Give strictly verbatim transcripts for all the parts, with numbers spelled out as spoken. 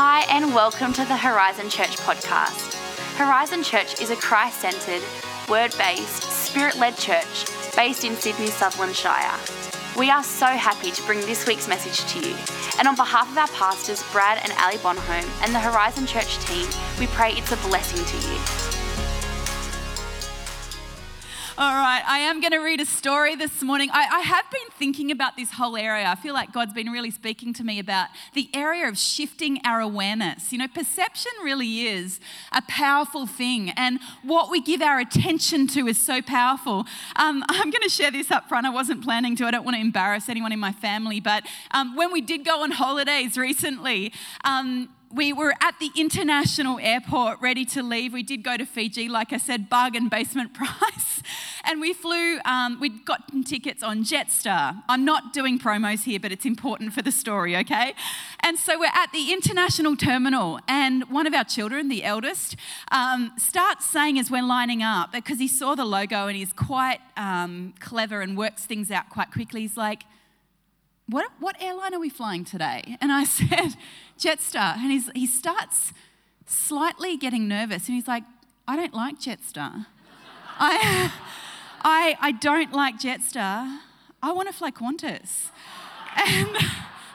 Hi, and welcome to the Horizon Church podcast. Horizon Church is a Christ-centred, word-based, spirit-led church based in Sydney, Sutherland Shire. We are so happy to bring this week's message to you. And on behalf of our pastors, Brad and Ali Bonholm, and the Horizon Church team, we pray it's a blessing to you. All right, I am going to read a story this morning. I, I have been thinking about this whole area. I feel like God's been really speaking to me about the area of shifting our awareness. You know, perception really is a powerful thing, and what we give our attention to is so powerful. Um, I'm going to share this up front. I wasn't planning to. I don't want to embarrass anyone in my family, but um, when we did go on holidays recently, um, we were at the international airport ready to leave. We did go to Fiji, like I said, bargain basement price. And we flew, um, we'd gotten tickets on Jetstar. I'm not doing promos here, but it's important for the story, okay? And so we're at the international terminal, and one of our children, the eldest, um, starts saying as we're lining up, because he saw the logo and he's quite um, clever and works things out quite quickly, he's like, What what airline are we flying today? And I said, Jetstar. And he's, he starts slightly getting nervous. And he's like, I don't like Jetstar. I, I, I don't like Jetstar. I want to fly Qantas. And, and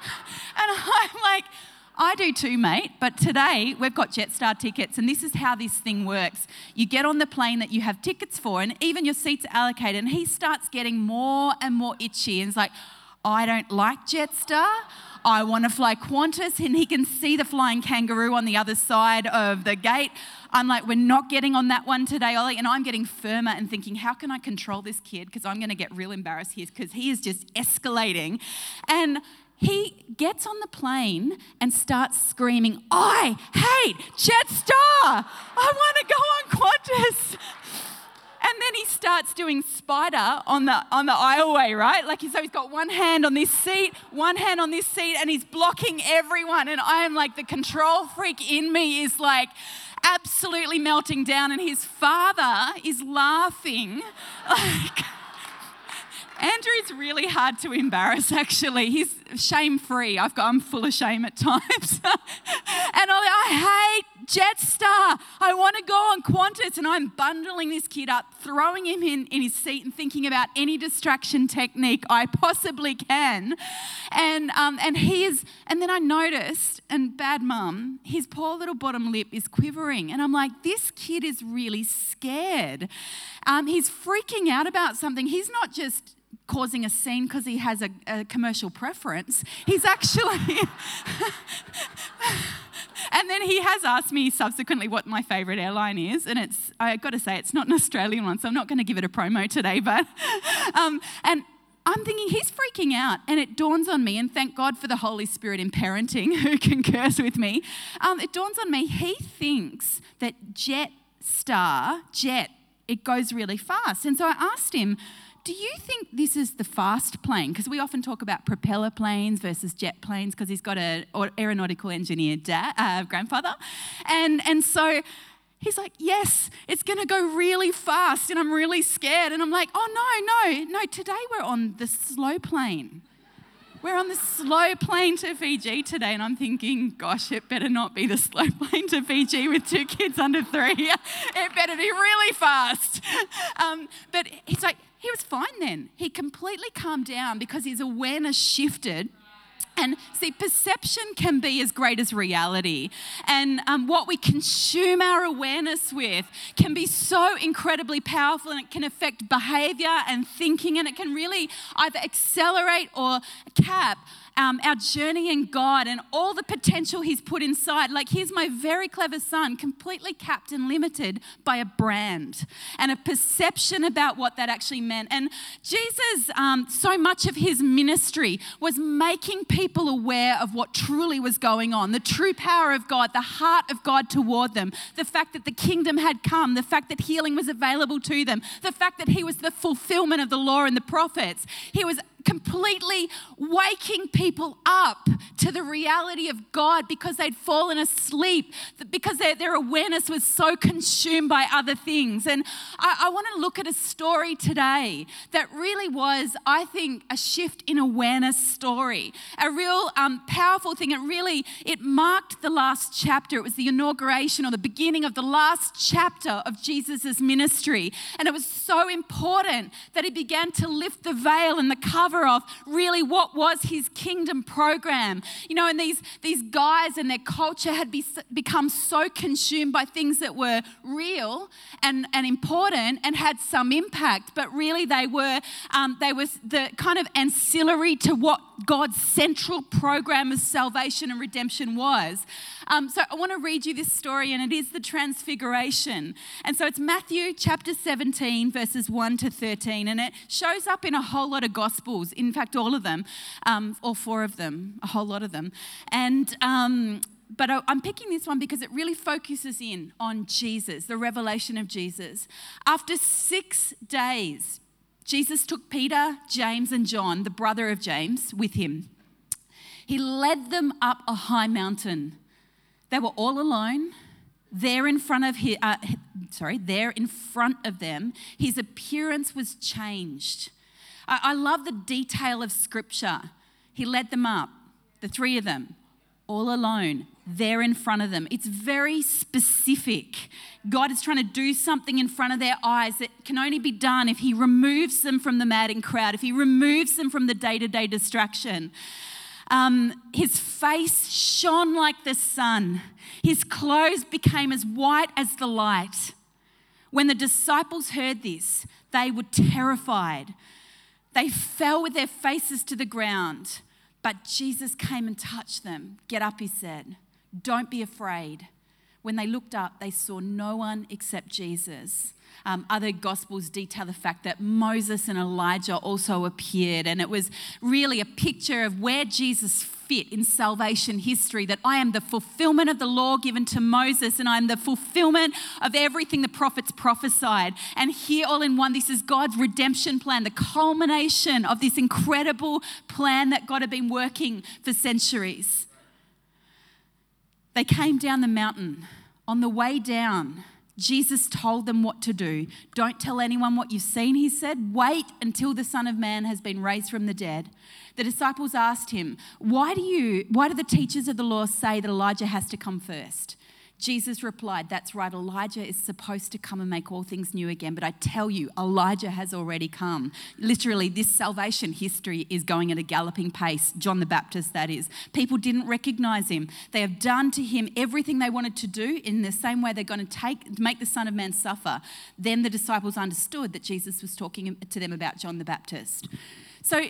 I'm like, I do too, mate. But today we've got Jetstar tickets. And this is how this thing works. You get on the plane that you have tickets for, and even your seats are allocated. And he starts getting more and more itchy. And he's like, I don't like Jetstar. I want to fly Qantas. And he can see the flying kangaroo on the other side of the gate. I'm like, we're not getting on that one today, Ollie. And I'm getting firmer and thinking, how can I control this kid? Because I'm going to get real embarrassed here because he is just escalating. And he gets on the plane and starts screaming, I hate Jetstar. I want to go on Qantas. And then he starts doing spider on the on the aisleway, right? Like, so he's got one hand on this seat, one hand on this seat, and he's blocking everyone. And I am like, the control freak in me is like absolutely melting down. And his father is laughing. Like, Andrew's really hard to embarrass, actually. He's shame-free. I've got, I'm full of shame at times. And I'm like, I hate Jetstar. I want to go on Qantas. And I'm bundling this kid up, throwing him in, in his seat and thinking about any distraction technique I possibly can. And um, and he is, and then I noticed, and bad mum, his poor little bottom lip is quivering. And I'm like, this kid is really scared. Um, he's freaking out about something. He's not just causing a scene because he has a, a commercial preference. He's actually... And then he has asked me subsequently what my favourite airline is, and it's, I've got to say, it's not an Australian one, so I'm not going to give it a promo today, but... Um, and I'm thinking, he's freaking out, and it dawns on me, and thank God for the Holy Spirit in parenting who concurs with me. Um, it dawns on me, he thinks that Jetstar, jet, it goes really fast. And so I asked him, do you think this is the fast plane? Because we often talk about propeller planes versus jet planes because he's got an aeronautical engineer dad, uh, grandfather. And, and so he's like, yes, it's going to go really fast and I'm really scared. And I'm like, oh, no, no, no, today we're on the slow plane. We're on the slow plane to Fiji today, and I'm thinking, gosh, it better not be the slow plane to Fiji with two kids under three. It better be really fast. Um, but he's like, he was fine then. He completely calmed down because his awareness shifted. And see, perception can be as great as reality. And um, what we consume our awareness with can be so incredibly powerful, and it can affect behaviour and thinking, and it can really either accelerate or cap um, our journey in God and all the potential He's put inside. Like, here's my very clever son, completely capped and limited by a brand and a perception about what that actually meant. And Jesus, um, so much of His ministry was making people aware of what truly was going on, the true power of God, the heart of God toward them, the fact that the kingdom had come, the fact that healing was available to them, the fact that He was the fulfillment of the law and the prophets. He was completely waking people up to the reality of God because they'd fallen asleep, because their, their awareness was so consumed by other things. And I, I want to look at a story today that really was, I think, a shift in awareness story, a real um, powerful thing. It really, it marked the last chapter. It was the inauguration or the beginning of the last chapter of Jesus' ministry. And it was so important that he began to lift the veil and the cover of really what was his kingdom program. You know, and these, these guys and their culture had be, become so consumed by things that were real and, and important and had some impact, but really they were, um, they were the kind of ancillary to what God's central program of salvation and redemption was. Um, so I want to read you this story, and it is the Transfiguration. And so it's Matthew chapter seventeen, verses one to thirteen, and it shows up in a whole lot of Gospels. In fact, all of them, um, all four of them, a whole lot of them. And um, but I, I'm picking this one because it really focuses in on Jesus, the revelation of Jesus. After six days, Jesus took Peter, James, and John, the brother of James, with him. He led them up a high mountain. They were all alone. There in front of his, uh, sorry, there in front of them, his appearance was changed. I, I love the detail of Scripture. He led them up, the three of them, all alone, there in front of them. It's very specific. God is trying to do something in front of their eyes that can only be done if he removes them from the madding crowd, if he removes them from the day-to-day distraction. Um, his face shone like the sun. His clothes became as white as the light. When the disciples heard this, they were terrified. They fell with their faces to the ground. But Jesus came and touched them. Get up, he said. Don't be afraid. When they looked up, they saw no one except Jesus. Um, other Gospels detail the fact that Moses and Elijah also appeared, and it was really a picture of where Jesus fit in salvation history, that I am the fulfillment of the law given to Moses, and I am the fulfillment of everything the prophets prophesied. And here all in one, this is God's redemption plan, the culmination of this incredible plan that God had been working for centuries. They came down the mountain. On the way down, Jesus told them what to do. Don't tell anyone what you've seen, he said. Wait until the Son of Man has been raised from the dead. The disciples asked him, why do you, why do the teachers of the law say that Elijah has to come first? Jesus replied, that's right, Elijah is supposed to come and make all things new again, but I tell you, Elijah has already come. Literally, this salvation history is going at a galloping pace. John the Baptist, that is. People didn't recognize him. They have done to him everything they wanted to do in the same way they're going to take make the Son of Man suffer. Then the disciples understood that Jesus was talking to them about John the Baptist. So,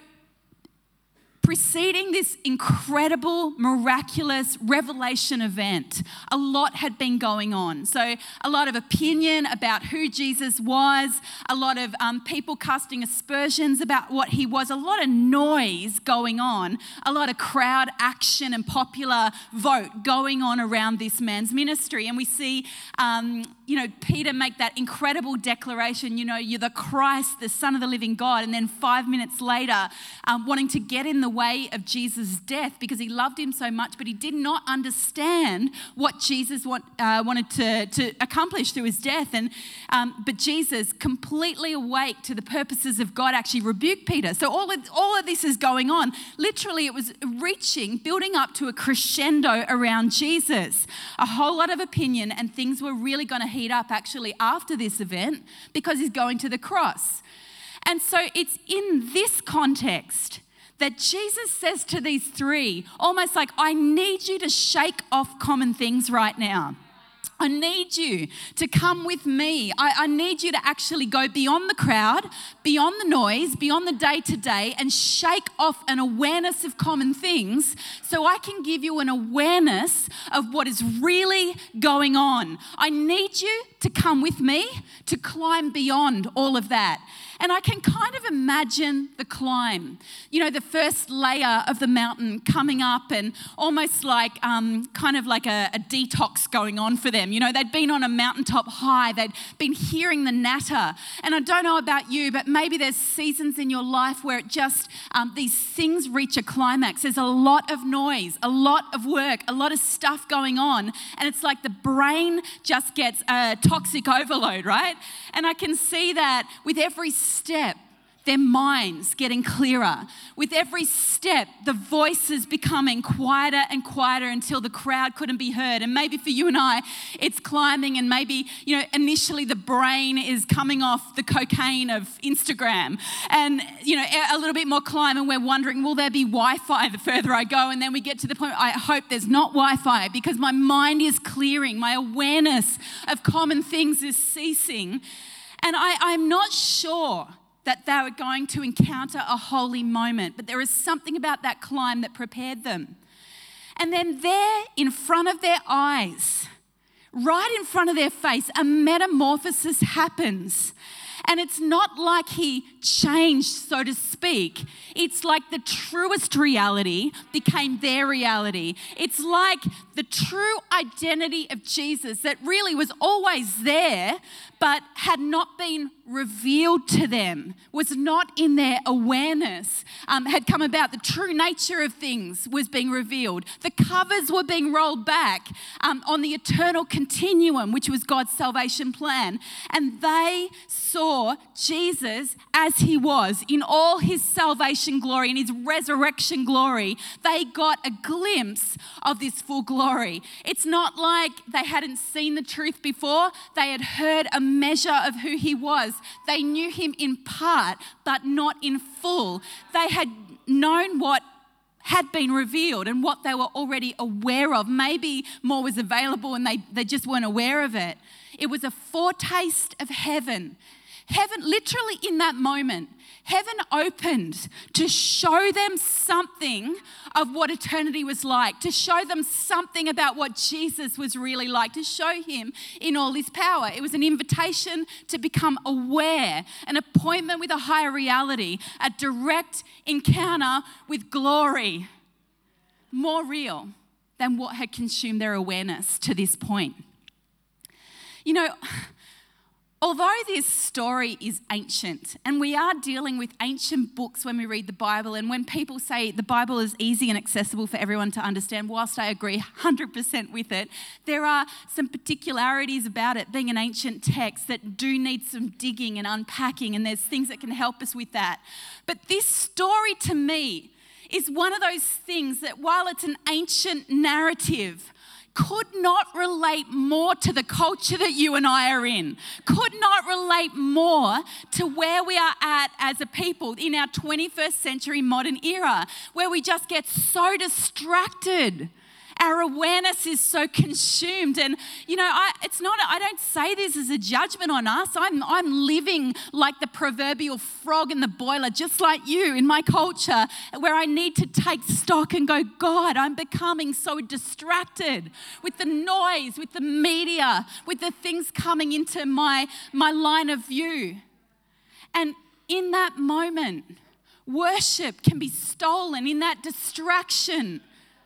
preceding this incredible, miraculous revelation event, a lot had been going on. So a lot of opinion about who Jesus was, a lot of um, people casting aspersions about what he was, a lot of noise going on, a lot of crowd action and popular vote going on around this man's ministry. And we see, um, you know, Peter make that incredible declaration, you know, you're the Christ, the Son of the living God. And then five minutes later, um, wanting to get in the way of Jesus' death because he loved him so much, but he did not understand what Jesus want, uh, wanted to, to accomplish through his death. And um, but Jesus, completely awake to the purposes of God, actually rebuked Peter. So all of, all of this is going on. Literally, it was reaching, building up to a crescendo around Jesus. A whole lot of opinion, and things were really going to heat up actually after this event because he's going to the cross. And so it's in this context that Jesus says to these three, almost like, I need you to shake off common things right now. I need you to come with me. I, I need you to actually go beyond the crowd, beyond the noise, beyond the day-to-day, and shake off an awareness of common things so I can give you an awareness of what is really going on. I need you to come with me to climb beyond all of that. And I can kind of imagine the climb. You know, the first layer of the mountain coming up and almost like um, kind of like a, a detox going on for them. You know, they'd been on a mountaintop high. They'd been hearing the natter. And I don't know about you, but maybe there's seasons in your life where it just, um, these things reach a climax. There's a lot of noise, a lot of work, a lot of stuff going on. And it's like the brain just gets a toxic overload, right? And I can see that with every step, their minds getting clearer. With every step, the voices becoming quieter and quieter until the crowd couldn't be heard. And maybe for you and I, it's climbing, and maybe, you know, initially the brain is coming off the cocaine of Instagram. And, you know, a little bit more climb, and we're wondering, will there be Wi-Fi the further I go? And then we get to the point, I hope there's not Wi-Fi, because my mind is clearing. My awareness of common things is ceasing. And I, I'm not sure that they were going to encounter a holy moment, but there is something about that climb that prepared them. And then there in front of their eyes, right in front of their face, a metamorphosis happens. And it's not like he changed, so to speak. It's like the truest reality became their reality. It's like the true identity of Jesus that really was always there, but had not been revealed to them, was not in their awareness, um, had come about. The true nature of things was being revealed. The covers were being rolled back um, on the eternal continuum, which was God's salvation plan. And they saw Jesus as he was in all his salvation glory, in his resurrection glory. They got a glimpse of this full glory. It's not like they hadn't seen the truth before. They had heard a measure of who he was. They knew him in part, but not in full. They had known what had been revealed and what they were already aware of. Maybe more was available and they, they just weren't aware of it. It was a foretaste of heaven. Heaven, literally in that moment, heaven opened to show them something of what eternity was like, to show them something about what Jesus was really like, to show him in all his power. It was an invitation to become aware, an appointment with a higher reality, a direct encounter with glory, more real than what had consumed their awareness to this point. You know, although this story is ancient, and we are dealing with ancient books when we read the Bible, and when people say the Bible is easy and accessible for everyone to understand, whilst I agree one hundred percent with it, there are some particularities about it being an ancient text that do need some digging and unpacking, and there's things that can help us with that. But this story to me is one of those things that while it's an ancient narrative, could not relate more to the culture that you and I are in, could not relate more to where we are at as a people in our twenty-first century modern era, where we just get so distracted. Our awareness is so consumed. And, you know, I, it's not, I don't say this as a judgment on us. I'm, I'm living like the proverbial frog in the boiler, just like you in my culture, where I need to take stock and go, God, I'm becoming so distracted with the noise, with the media, with the things coming into my, my line of view. And in that moment, worship can be stolen. In that distraction,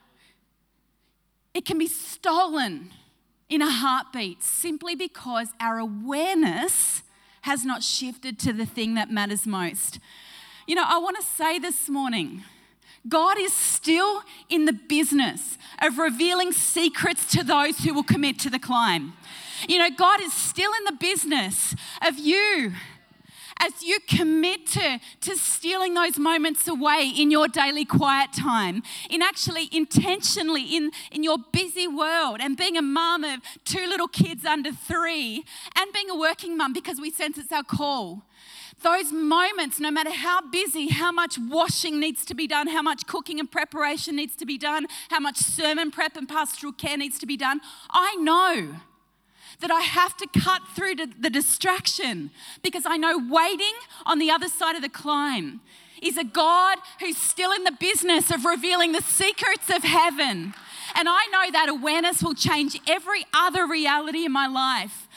it can be stolen in a heartbeat simply because our awareness has not shifted to the thing that matters most. You know, I want to say this morning, God is still in the business of revealing secrets to those who will commit to the climb. You know, God is still in the business of you, as you commit to, to stealing those moments away in your daily quiet time, in actually intentionally in, in your busy world, and being a mum of two little kids under three, and being a working mum because we sense it's our call. Those moments, no matter how busy, how much washing needs to be done, how much cooking and preparation needs to be done, how much sermon prep and pastoral care needs to be done, I know that I have to cut through to the distraction, because I know waiting on the other side of the climb is a God who's still in the business of revealing the secrets of heaven. And I know that awareness will change every other reality in my life.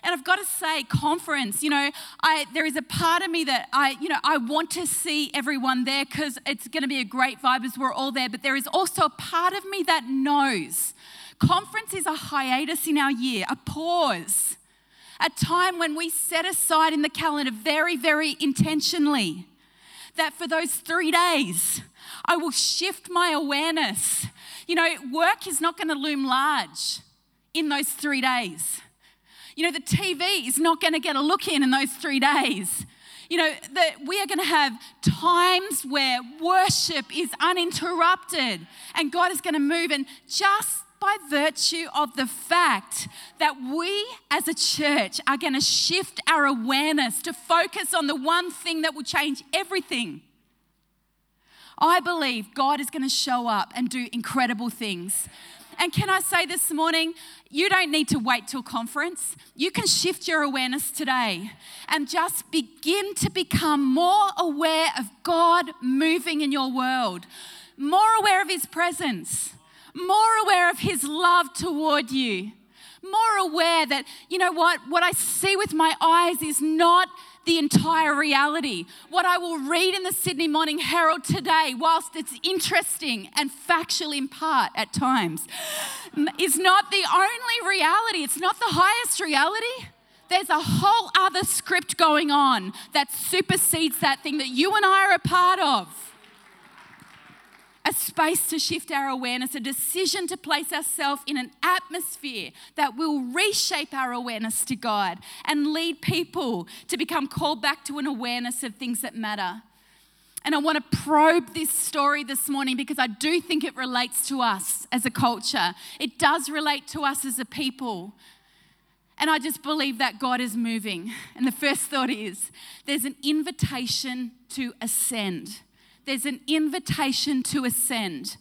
And I've got to say, conference, you know, I there is a part of me that I, you know, I want to see everyone there because it's going to be a great vibe as we're all there. But there is also a part of me that knows conference is a hiatus in our year, a pause, a time when we set aside in the calendar very, very intentionally that for those three days, I will shift my awareness. You know, work is not going to loom large in those three days. You know, the T V is not going to get a look in in those three days. You know, that we are going to have times where worship is uninterrupted and God is going to move. And just by virtue of the fact that we as a church are going to shift our awareness to focus on the one thing that will change everything, I believe God is going to show up and do incredible things. And can I say this morning, you don't need to wait till conference. You can shift your awareness today and just begin to become more aware of God moving in your world, more aware of His presence, more aware of His love toward you, more aware that, you know what, what I see with my eyes is not the entire reality. What I will read in the Sydney Morning Herald today, whilst it's interesting and factual in part at times, is not the only reality. It's not the highest reality. There's a whole other script going on that supersedes that thing that you and I are a part of. A space to shift our awareness, a decision to place ourselves in an atmosphere that will reshape our awareness to God and lead people to become called back to an awareness of things that matter. And I want to probe this story this morning because I do think it relates to us as a culture. It does relate to us as a people. And I just believe that God is moving. And the first thought is, there's an invitation to ascend. There's an invitation to ascend.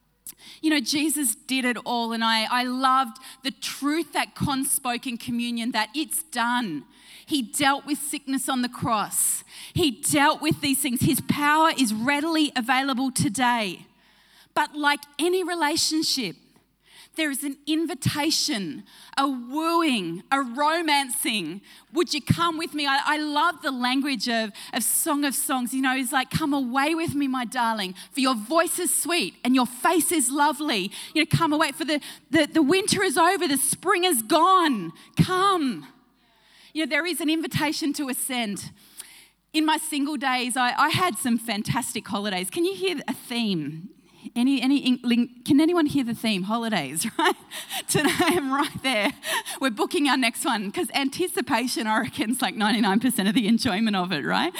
You know, Jesus did it all, and I, I loved the truth that Con spoke in communion, that it's done. He dealt with sickness on the cross. He dealt with these things. His power is readily available today. But like any relationship, there is an invitation, a wooing, a romancing. Would you come with me? I, I love the language of, of Song of Songs. You know, it's like, come away with me, my darling, for your voice is sweet and your face is lovely. You know, come away, for the, the, the winter is over, the spring is gone. Come. You know, there is an invitation to ascend. In my single days, I, I had some fantastic holidays. Can you hear a theme? Any, any, can anyone hear the theme? Holidays, right? Today I'm right there. We're booking our next one because anticipation, I reckon, is like ninety-nine percent of the enjoyment of it, right?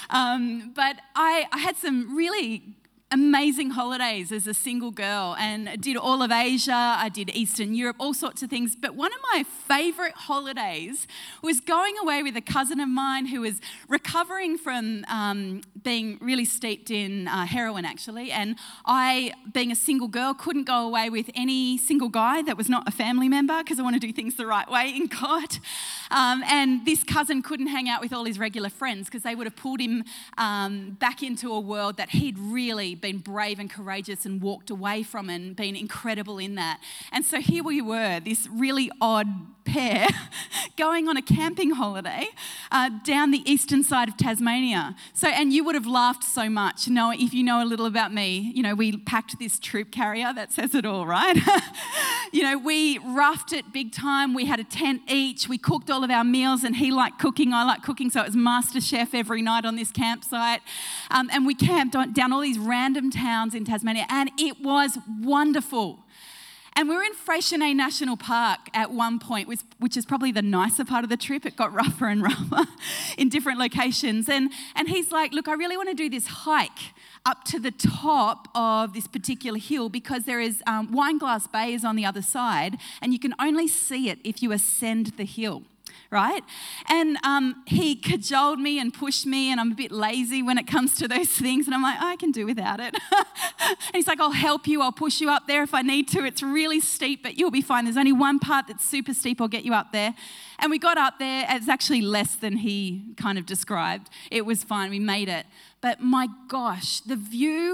Um, but I, I had some really amazing holidays as a single girl and did all of Asia, I did Eastern Europe, all sorts of things. But one of my favourite holidays was going away with a cousin of mine who was recovering from um, being really steeped in uh, heroin, actually. And I, being a single girl, couldn't go away with any single guy that was not a family member because I want to do things the right way in God. Um, and this cousin couldn't hang out with all his regular friends because they would have pulled him um, back into a world that he'd really been brave and courageous and walked away from and been incredible in that. And so here we were, this really odd pair going on a camping holiday uh, down the eastern side of Tasmania. So, and you would have laughed so much. You know, if you know a little about me, you know, we packed this troop carrier that says it all, right? You know, we roughed it big time. We had a tent each. We cooked all of our meals, and he liked cooking. I like cooking, so it was Master Chef every night on this campsite. Um, and we camped on, down all these random towns in Tasmania, and it was wonderful. And we were in Freycinet National Park at one point, which, which is probably the nicer part of the trip. It got rougher and rougher in different locations. And, and he's like, look, I really want to do this hike up to the top of this particular hill because there is um, Wineglass Bay is on the other side, and you can only see it if you ascend the hill. Right? And um, he cajoled me and pushed me, and I'm a bit lazy when it comes to those things. And I'm like, I can do without it. And he's like, I'll help you. I'll push you up there if I need to. It's really steep, but you'll be fine. There's only one part that's super steep. I'll get you up there. And we got up there. It's actually less than he kind of described. It was fine. We made it. But my gosh, the view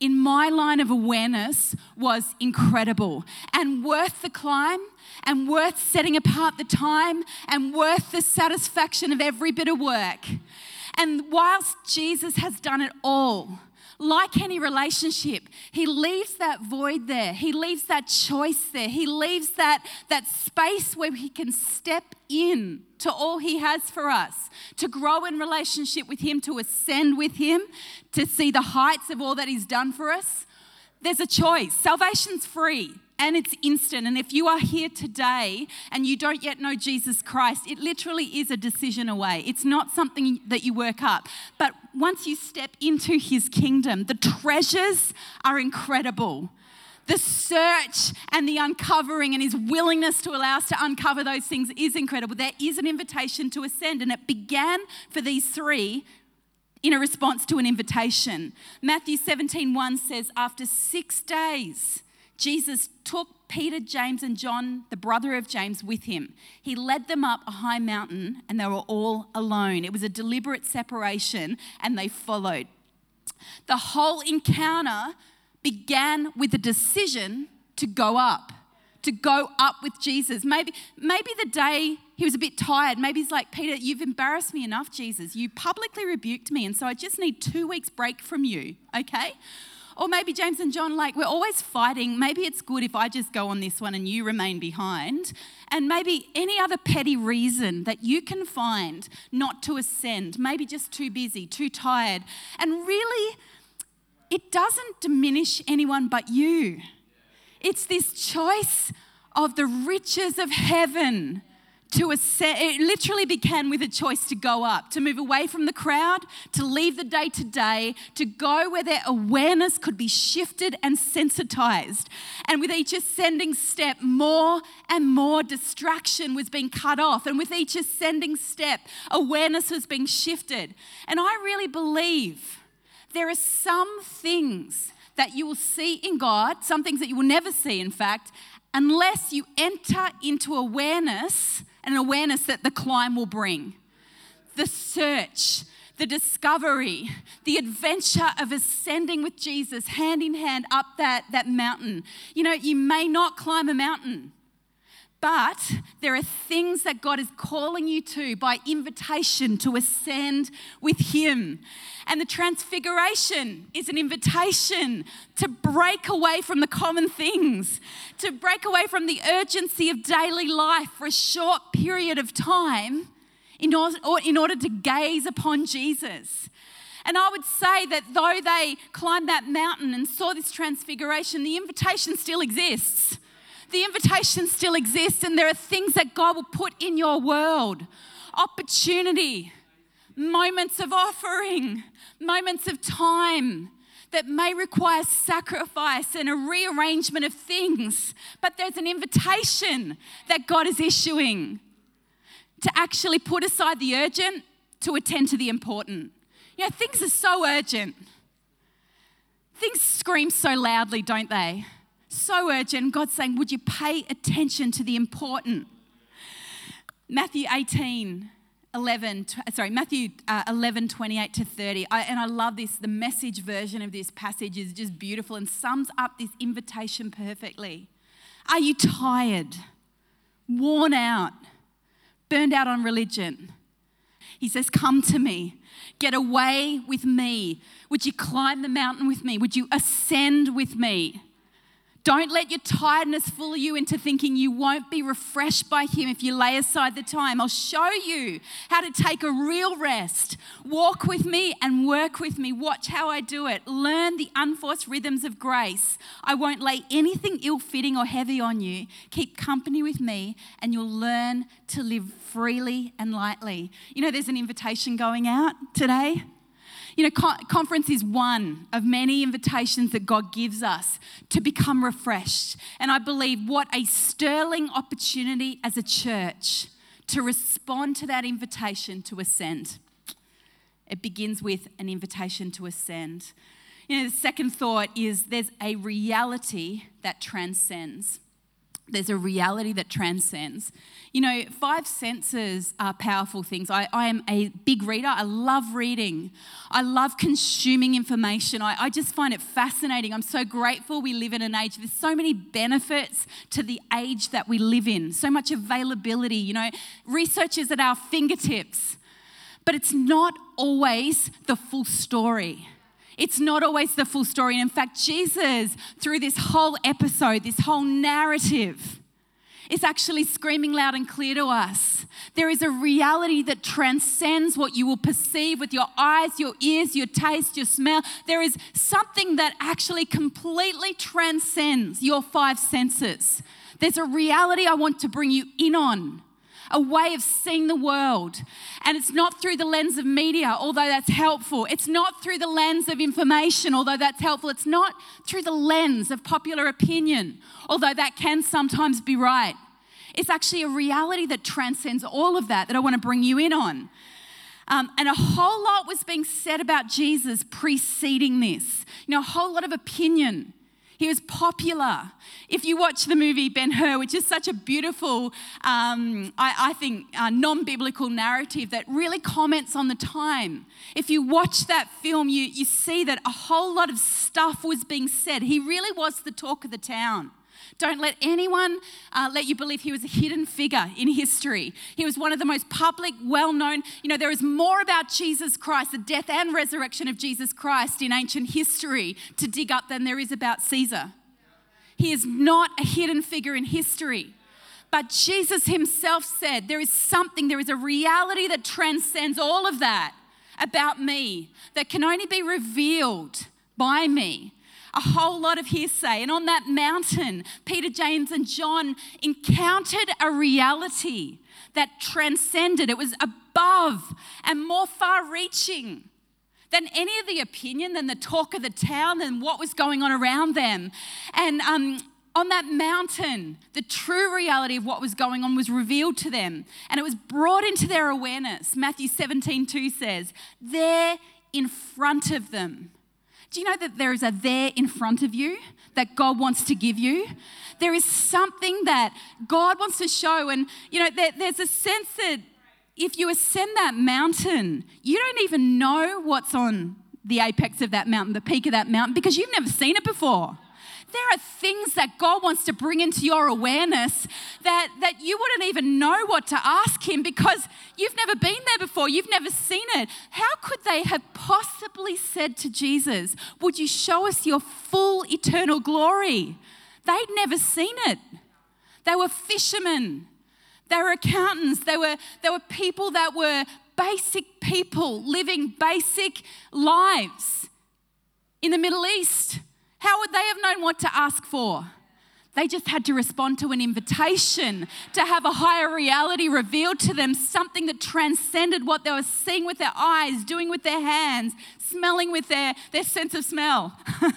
in my line of awareness was incredible and worth the climb and worth setting apart the time and worth the satisfaction of every bit of work. And whilst Jesus has done it all, like any relationship, he leaves that void there. He leaves that choice there. He leaves that, that space where he can step in to all he has for us, to grow in relationship with him, to ascend with him, to see the heights of all that he's done for us. There's a choice. Salvation's free and it's instant. And if you are here today and you don't yet know Jesus Christ, it literally is a decision away. It's not something that you work up. But once you step into his kingdom, the treasures are incredible. The search and the uncovering and his willingness to allow us to uncover those things is incredible. There is an invitation to ascend, and it began for these three in a response to an invitation. Matthew seventeen one says, after six days, Jesus took Peter, James, and John, the brother of James, with him. He led them up a high mountain, and they were all alone. It was a deliberate separation, and they followed. The whole encounter began with a decision to go up, to go up with Jesus. Maybe, maybe the day he was a bit tired. Maybe he's like, Peter, you've embarrassed me enough, Jesus. You publicly rebuked me, and so I just need two weeks break from you, okay? Or maybe James and John, like, we're always fighting. Maybe it's good if I just go on this one and you remain behind. And maybe any other petty reason that you can find not to ascend, maybe just too busy, too tired. And really, it doesn't diminish anyone but you. It's this choice of the riches of heaven to ascend. It literally began with a choice to go up, to move away from the crowd, to leave the day to day, to go where their awareness could be shifted and sensitized. And with each ascending step, more and more distraction was being cut off. And with each ascending step, awareness was being shifted. And I really believe there are some things that you will see in God, some things that you will never see, in fact, unless you enter into awareness, an awareness that the climb will bring. The search, the discovery, the adventure of ascending with Jesus hand in hand up that, that mountain. You know, you may not climb a mountain, but there are things that God is calling you to by invitation to ascend with him. And the transfiguration is an invitation to break away from the common things, to break away from the urgency of daily life for a short period of time in order, or in order to gaze upon Jesus. And I would say that though they climbed that mountain and saw this transfiguration, the invitation still exists. The invitation still exists, and there are things that God will put in your world. Opportunity, moments of offering, moments of time that may require sacrifice and a rearrangement of things. But there's an invitation that God is issuing to actually put aside the urgent to attend to the important. You know, things are so urgent. Things scream so loudly, don't they? So urgent. God's saying, would you pay attention to the important? Matthew eighteen, eleven, sorry, Matthew uh, eleven, twenty-eight to thirty. I, and I love this. The Message version of this passage is just beautiful and sums up this invitation perfectly. Are you tired, worn out, burned out on religion? He says, come to me. Get away with me. Would you climb the mountain with me? Would you ascend with me? Don't let your tiredness fool you into thinking you won't be refreshed by him if you lay aside the time. I'll show you how to take a real rest. Walk with me and work with me. Watch how I do it. Learn the unforced rhythms of grace. I won't lay anything ill-fitting or heavy on you. Keep company with me and you'll learn to live freely and lightly. You know, there's an invitation going out today. You know, co- conference is one of many invitations that God gives us to become refreshed. And I believe what a sterling opportunity as a church to respond to that invitation to ascend. It begins with an invitation to ascend. You know, the second thought is there's a reality that transcends. There's a reality that transcends. You know, five senses are powerful things. I, I am a big reader. I love reading. I love consuming information. I, I just find it fascinating. I'm so grateful we live in an age. There's so many benefits to the age that we live in. So much availability. You know, research is at our fingertips. But it's not always the full story. It's not always the full story. And in fact, Jesus, through this whole episode, this whole narrative, is actually screaming loud and clear to us. There is a reality that transcends what you will perceive with your eyes, your ears, your taste, your smell. There is something that actually completely transcends your five senses. There's a reality I want to bring you in on. A way of seeing the world. And it's not through the lens of media, although that's helpful. It's not through the lens of information, although that's helpful. It's not through the lens of popular opinion, although that can sometimes be right. It's actually a reality that transcends all of that that I want to bring you in on. Um, and a whole lot was being said about Jesus preceding this. You know, a whole lot of opinion. He was popular. If you watch the movie Ben-Hur, which is such a beautiful, um, I, I think, uh, non-biblical narrative that really comments on the time. If you watch that film, you, you see that a whole lot of stuff was being said. He really was the talk of the town. Don't let anyone uh, let you believe he was a hidden figure in history. He was one of the most public, well-known. You know, there is more about Jesus Christ, the death and resurrection of Jesus Christ in ancient history to dig up than there is about Caesar. He is not a hidden figure in history. But Jesus himself said, there is something, there is a reality that transcends all of that about me that can only be revealed by me. A whole lot of hearsay. And on that mountain, Peter, James, and John encountered a reality that transcended. It was above and more far-reaching than any of the opinion, than the talk of the town, than what was going on around them. And um, on that mountain, the true reality of what was going on was revealed to them. And it was brought into their awareness. Matthew seventeen two says, there in front of them. Do you know that there is a there in front of you that God wants to give you? There is something that God wants to show. And, you know, there, there's a sense that if you ascend that mountain, you don't even know what's on the apex of that mountain, the peak of that mountain, because you've never seen it before. There are things that God wants to bring into your awareness that, that you wouldn't even know what to ask him because you've never been there before. You've never seen it. How could they have possibly said to Jesus, would you show us your full eternal glory? They'd never seen it. They were fishermen. They were accountants. They were, they were people that were basic people living basic lives in the Middle East. How would they have known what to ask for? They just had to respond to an invitation to have a higher reality revealed to them, something that transcended what they were seeing with their eyes, doing with their hands, smelling with their, their sense of smell.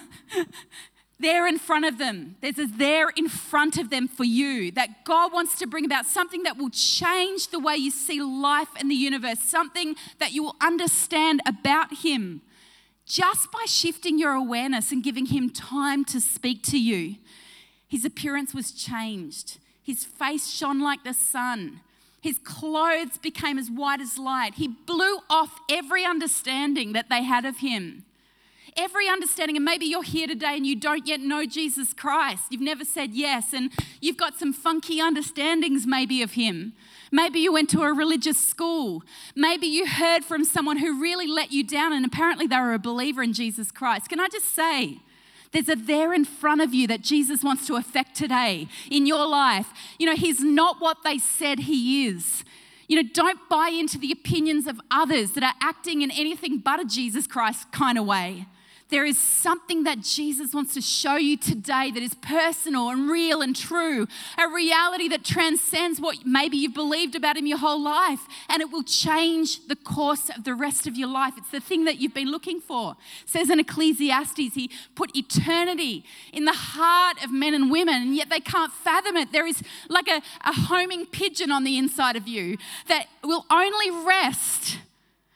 There in front of them. There's a there in front of them for you that God wants to bring about, something that will change the way you see life and the universe, something that you will understand about him. Just by shifting your awareness and giving him time to speak to you. His appearance was changed. His face shone like the sun. His clothes became as white as light. He blew off every understanding that they had of him. Every understanding, and maybe you're here today and you don't yet know Jesus Christ. You've never said yes, and you've got some funky understandings maybe of him. Maybe you went to a religious school. Maybe you heard from someone who really let you down and apparently they were a believer in Jesus Christ. Can I just say, there's a there in front of you that Jesus wants to affect today in your life. You know, he's not what they said he is. You know, don't buy into the opinions of others that are acting in anything but a Jesus Christ kind of way. There is something that Jesus wants to show you today that is personal and real and true, a reality that transcends what maybe you've believed about him your whole life, and it will change the course of the rest of your life. It's the thing that you've been looking for. It says in Ecclesiastes, he put eternity in the heart of men and women, and yet they can't fathom it. There is like a, a homing pigeon on the inside of you that will only rest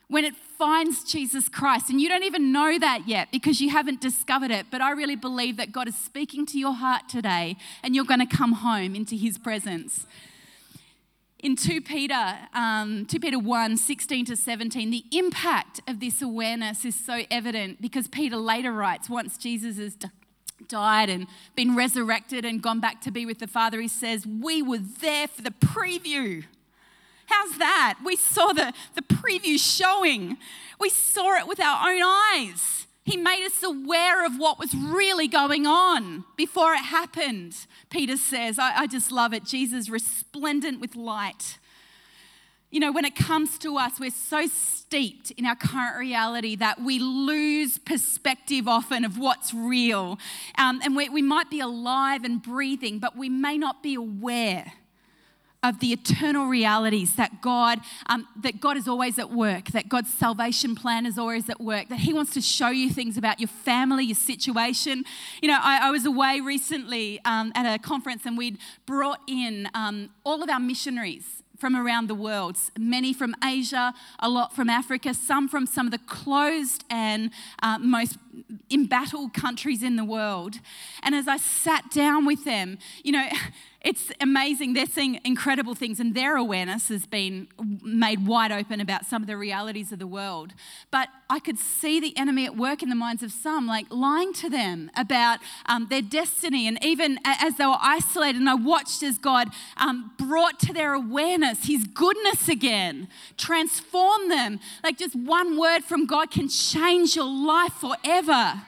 when it finds Jesus Christ, and you don't even know that yet because you haven't discovered it, but I really believe that God is speaking to your heart today and you're going to come home into his presence. In Second Peter, um, Second Peter one, sixteen to seventeen, the impact of this awareness is so evident because Peter later writes, once Jesus has d- died and been resurrected and gone back to be with the Father, he says, we were there for the preview. How's that? We saw the, the preview showing. We saw it with our own eyes. He made us aware of what was really going on before it happened, Peter says. I, I just love it. Jesus resplendent with light. You know, when it comes to us, we're so steeped in our current reality that we lose perspective often of what's real. Um, and we, we might be alive and breathing, but we may not be aware of the eternal realities that God, um, that God is always at work, that God's salvation plan is always at work, that he wants to show you things about your family, your situation. You know, I, I was away recently um, at a conference and we'd brought in um, all of our missionaries from around the world, many from Asia, a lot from Africa, some from some of the closed and uh, most embattled countries in the world. And as I sat down with them, you know, it's amazing. They're seeing incredible things and their awareness has been made wide open about some of the realities of the world. But I could see the enemy at work in the minds of some, like lying to them about um, their destiny. And even as they were isolated, and I watched as God um, brought to their awareness his goodness again, transform them. Like just one word from God can change your life forever.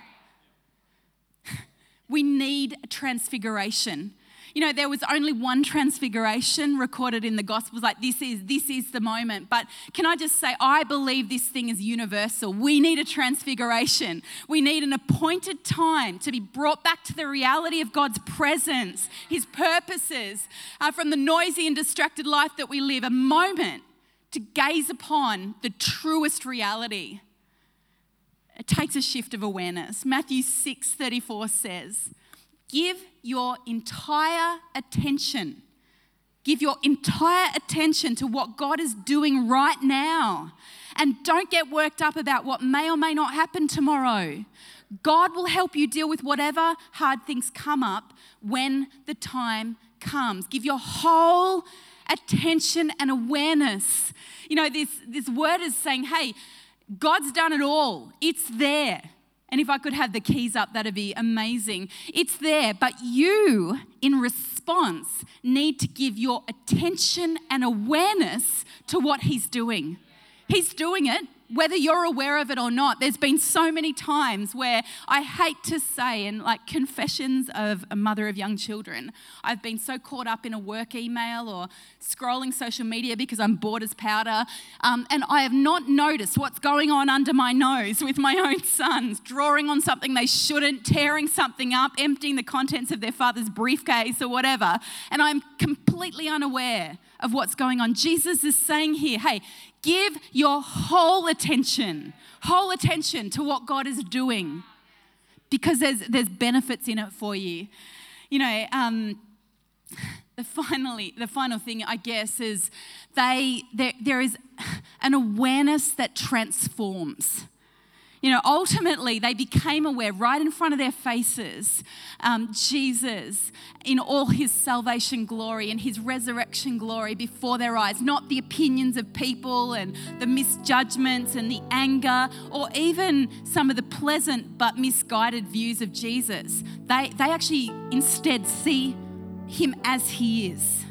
We need a transfiguration. You know, there was only one transfiguration recorded in the Gospels, like this is this is the moment. But can I just say, I believe this thing is universal. We need a transfiguration. We need an appointed time to be brought back to the reality of God's presence, his purposes, uh, from the noisy and distracted life that we live, a moment to gaze upon the truest reality. It takes a shift of awareness. Matthew six thirty-four says, give your entire attention. Give your entire attention to what God is doing right now. And don't get worked up about what may or may not happen tomorrow. God will help you deal with whatever hard things come up when the time comes. Give your whole attention and awareness. You know, this, this word is saying, hey, God's done it all. It's there. And if I could have the keys up, that'd be amazing. It's there, but you, in response, need to give your attention and awareness to what he's doing. He's doing it, whether you're aware of it or not. There's been so many times where I hate to say, in like confessions of a mother of young children, I've been so caught up in a work email or scrolling social media because I'm bored as powder, um, and I have not noticed what's going on under my nose with my own sons, drawing on something they shouldn't, tearing something up, emptying the contents of their father's briefcase or whatever, and I'm completely unaware of what's going on. Jesus is saying here, hey, give your whole attention, whole attention to what God is doing, because there's there's benefits in it for you. You know, um, the finally the final thing I guess is they there there is an awareness that transforms. You know, ultimately they became aware right in front of their faces, um, Jesus in all his salvation glory and his resurrection glory before their eyes, not the opinions of people and the misjudgments and the anger or even some of the pleasant but misguided views of Jesus. They, they actually instead see him as he is.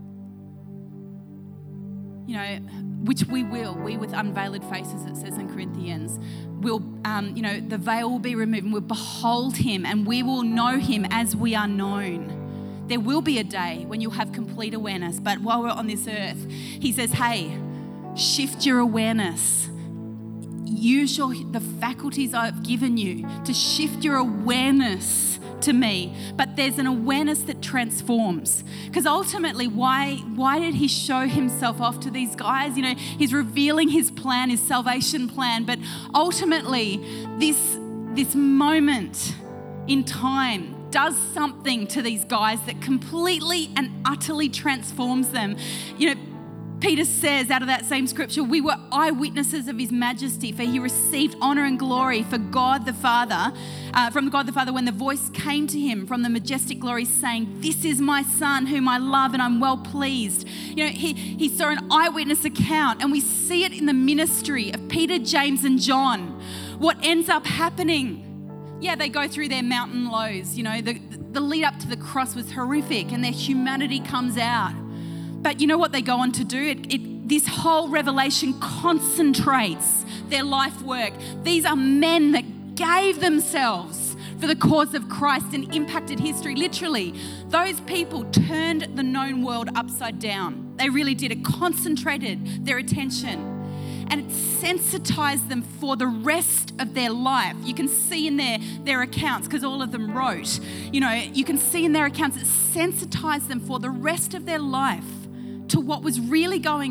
You know, which we will, we with unveiled faces, it says in Corinthians, will, um, you know, the veil will be removed and we'll behold him and we will know him as we are known. There will be a day when you'll have complete awareness, but while we're on this earth, he says, hey, shift your awareness. Use your, the faculties I've given you to shift your awareness to me. But there's an awareness that transforms, because ultimately why why did he show himself off to these guys? You know, he's revealing his plan, his salvation plan, but ultimately this this moment in time does something to these guys that completely and utterly transforms them. You know, Peter says out of that same scripture, we were eyewitnesses of his majesty, for he received honor and glory for God the Father, uh, from God the Father, when the voice came to him from the majestic glory saying, "This is my son whom I love and I'm well pleased." You know, he, he saw an eyewitness account, and we see it in the ministry of Peter, James and John. What ends up happening? Yeah, they go through their mountain lows. You know, the, the lead up to the cross was horrific and their humanity comes out. But you know what they go on to do? It, it, this whole revelation concentrates their life work. These are men that gave themselves for the cause of Christ and impacted history. Literally, those people turned the known world upside down. They really did. It concentrated their attention and it sensitized them for the rest of their life. You can see in their, their accounts, because all of them wrote, you know, you can see in their accounts, it sensitized them for the rest of their life to what was really going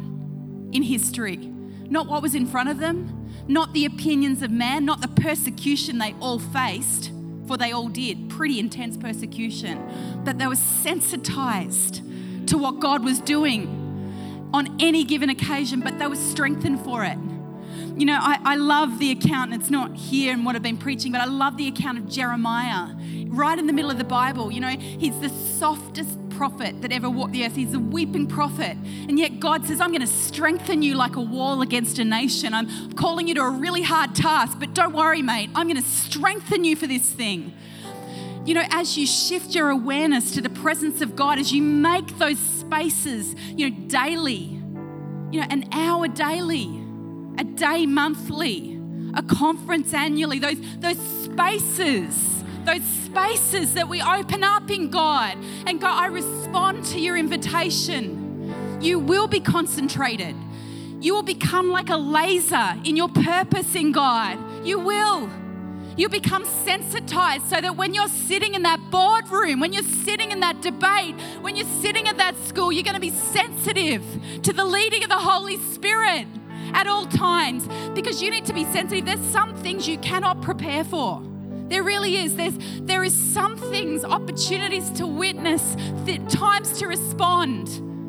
on in history. Not what was in front of them, not the opinions of man, not the persecution they all faced, for they all did, pretty intense persecution, but they were sensitized to what God was doing on any given occasion, but they were strengthened for it. You know, I, I love the account, and it's not here in what I've been preaching, but I love the account of Jeremiah, right in the middle of the Bible. You know, he's the softest prophet that ever walked the earth. He's a weeping prophet. And yet God says, I'm going to strengthen you like a wall against a nation. I'm calling you to a really hard task, but don't worry, mate. I'm going to strengthen you for this thing. You know, as you shift your awareness to the presence of God, as you make those spaces, you know, daily, you know, an hour daily, a day monthly, a conference annually, those, those spaces, those spaces that we open up in God and go, I respond to your invitation. You will be concentrated. You will become like a laser in your purpose in God. You will. You'll become sensitized so that when you're sitting in that boardroom, when you're sitting in that debate, when you're sitting at that school, you're going to be sensitive to the leading of the Holy Spirit at all times, because you need to be sensitive. There's some things you cannot prepare for. There really is. There's, there is some things, opportunities to witness, th- times to respond,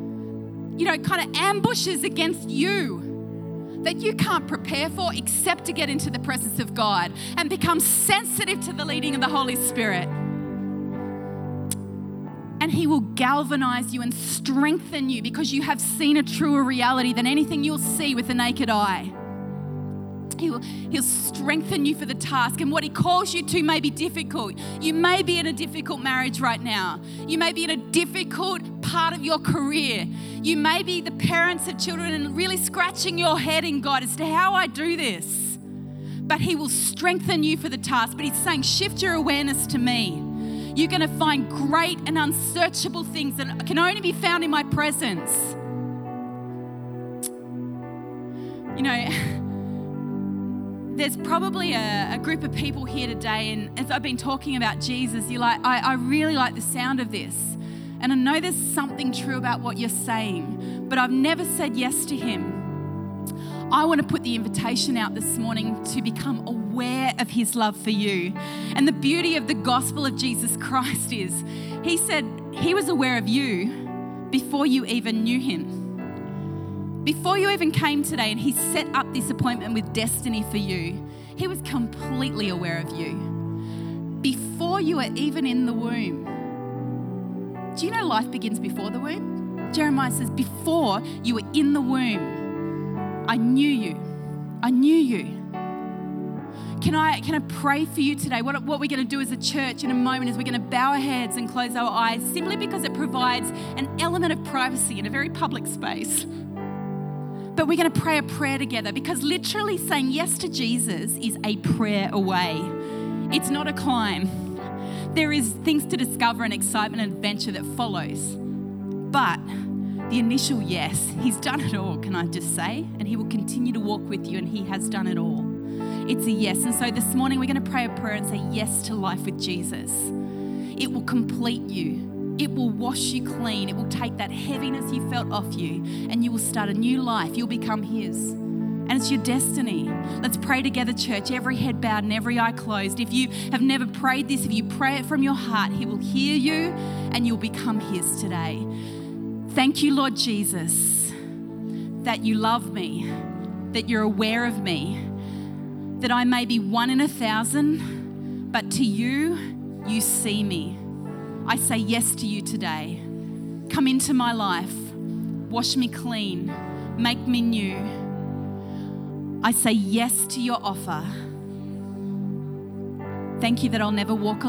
you know, kind of ambushes against you that you can't prepare for except to get into the presence of God and become sensitive to the leading of the Holy Spirit. And He will galvanize you and strengthen you because you have seen a truer reality than anything you'll see with the naked eye. He'll, he'll strengthen you for the task. And what He calls you to may be difficult. You may be in a difficult marriage right now. You may be in a difficult part of your career. You may be the parents of children and really scratching your head in God as to how I do this. But He will strengthen you for the task. But He's saying, shift your awareness to me. You're going to find great and unsearchable things that can only be found in my presence. You know, there's probably a, a group of people here today, and as I've been talking about Jesus, you're like, I, I really like the sound of this. And I know there's something true about what you're saying, but I've never said yes to Him. I want to put the invitation out this morning to become aware of His love for you. And the beauty of the gospel of Jesus Christ is He said He was aware of you before you even knew Him. Before you even came today, and He set up this appointment with destiny for you, He was completely aware of you. Before you were even in the womb. Do you know life begins before the womb? Jeremiah says, before you were in the womb, I knew you. I knew you. Can I, can I pray for you today? What, what we're going to do as a church in a moment is we're going to bow our heads and close our eyes, simply because it provides an element of privacy in a very public space. But we're going to pray a prayer together, because literally saying yes to Jesus is a prayer away. It's not a climb. There is things to discover and excitement and adventure that follows. But the initial yes, He's done it all, can I just say? And He will continue to walk with you, and He has done it all. It's a yes. And so this morning we're going to pray a prayer and say yes to life with Jesus. It will complete you. It will wash you clean. It will take that heaviness you felt off you, and you will start a new life. You'll become His. And it's your destiny. Let's pray together, church. Every head bowed and every eye closed. If you have never prayed this, if you pray it from your heart, He will hear you and you'll become His today. Thank you, Lord Jesus. that you love me, that you're aware of me, that I may be one in a thousand, but to you, you see me. I say yes to you today. Come into my life, wash me clean, make me new. I say yes to your offer. Thank you that I'll never walk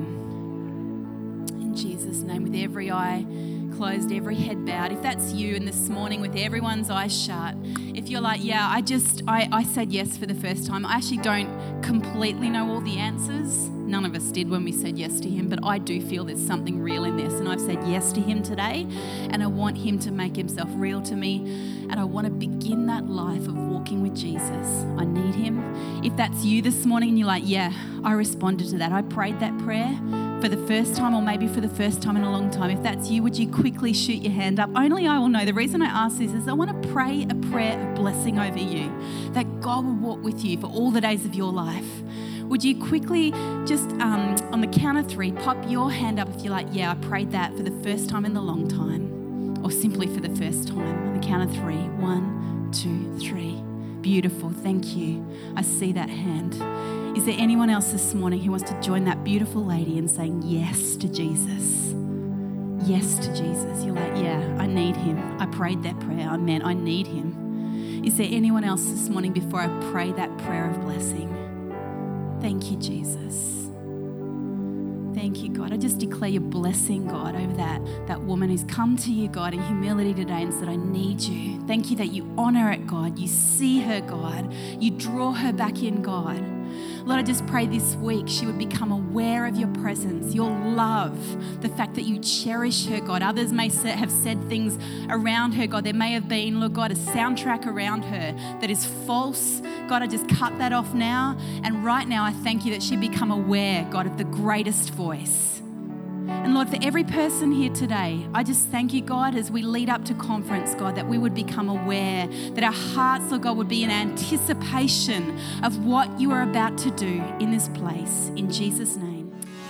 alone. In Jesus' name, with every eye closed, every head bowed. If that's you, and this morning with everyone's eyes shut, if you're like, yeah, I just, I, I said yes for the first time. I actually don't completely know all the answers. None of us did when we said yes to him, but I do feel there's something real in this, and I've said yes to him today, and I want him to make himself real to me, and I want to begin that life of walking with Jesus. I need him. If that's you this morning and you're like, yeah, I responded to that. I prayed that prayer for the first time, or maybe for the first time in a long time. If that's you, would you quickly shoot your hand up? Only I will know. The reason I ask this is I want to pray a prayer of blessing over you, that God will walk with you for all the days of your life. Would you quickly just um, on the count of three, pop your hand up if you're like, yeah, I prayed that for the first time in the long time, or simply for the first time. On the count of three, one, two, three. Beautiful, thank you. I see that hand. Is there anyone else this morning who wants to join that beautiful lady in saying yes to Jesus? Yes to Jesus. You're like, yeah, I need him. I prayed that prayer. I meant I need him. Is there anyone else this morning before I pray that prayer of blessing? Thank you, Jesus. Thank you, God. I just declare your blessing, God, over that, that woman who's come to you, God, in humility today and said, I need you. Thank you that you honor it, God. You see her, God. You draw her back in, God. Lord, I just pray this week she would become aware of your presence, your love, the fact that you cherish her, God. Others may have said things around her, God. There may have been, Lord God, a soundtrack around her that is false. God, I just cut that off now. And right now, I thank you that she'd become aware, God, of the greatest voice. And Lord, for every person here today, I just thank you, God, as we lead up to conference, God, that we would become aware, that our hearts, Lord God, would be in anticipation of what you are about to do in this place. In Jesus' name.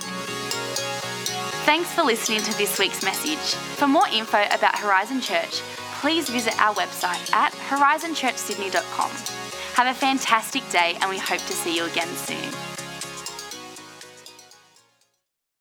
Thanks for listening to this week's message. For more info about Horizon Church, please visit our website at horizon church sydney dot com. Have a fantastic day, and we hope to see you again soon.